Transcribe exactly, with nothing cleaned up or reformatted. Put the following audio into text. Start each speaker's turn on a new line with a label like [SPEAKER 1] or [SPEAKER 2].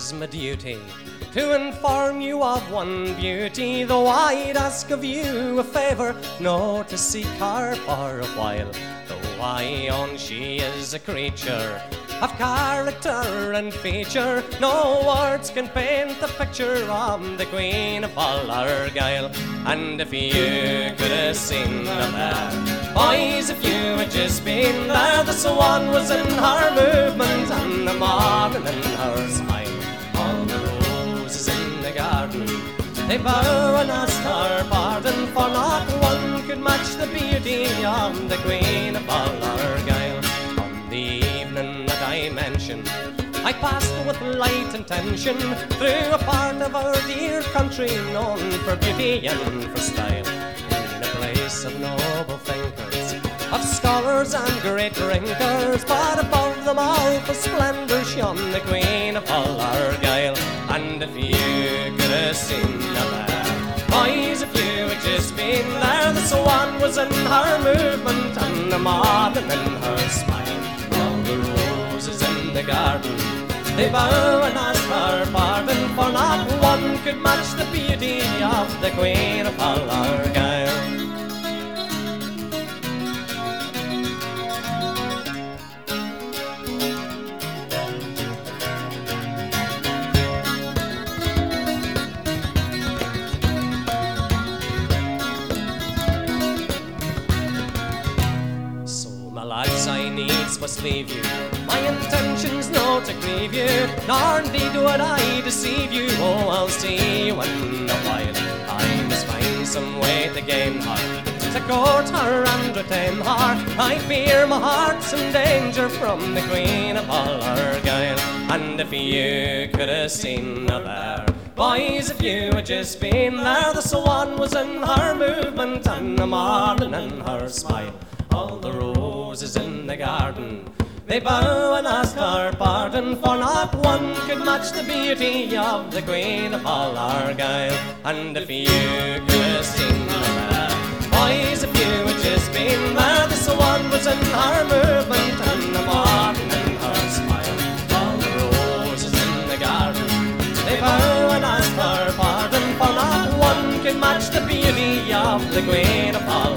[SPEAKER 1] is my duty to inform you of one beauty, though I'd ask of you a favour, no to seek her for a while. Though I own she is a creature of character and feature, no words can paint the picture of the Queen of all Argyll. And if you could have seen her there, boys, if you had just been there, the swan was in her movement and the morning in her smile. All the roses in the garden, they bow and ask her pardon, for not one could match the beauty of the Queen of all Argyll. On the evening that I mention, I passed with light intention through a part of our dear country known for beauty and for style, in a place of noble thinkers, of scholars and great drinkers, but above them all for splendour shone the Queen of all Argyll. And if you could have seen her there, boys, if you had just been there, the swan was in her movement and the morning in her smile. All the roses in the garden, they bow and ask her pardon, for not one could match the beauty of the Queen of all Argyll. Lads, I needs must leave you. My intention's no to grieve you, nor indeed would I deceive you. Oh, I'll see you in a while. I must find some way to gain her, to court her and retain her. I fear my heart's in danger from the Queen of all Argyll. And if you could have seen her there, boys, if you had just been there, the swan was in her movement and the morning in her smile. All the roses in the garden, they bow and ask her pardon, for not one could match the beauty of the Queen of all Argyll. And if you could have seen her there, boys, if you had just been there, the swan was in her movement and the morning in her smile. All the roses in the garden, they bow and ask her pardon, for not one could match the beauty of the Queen of all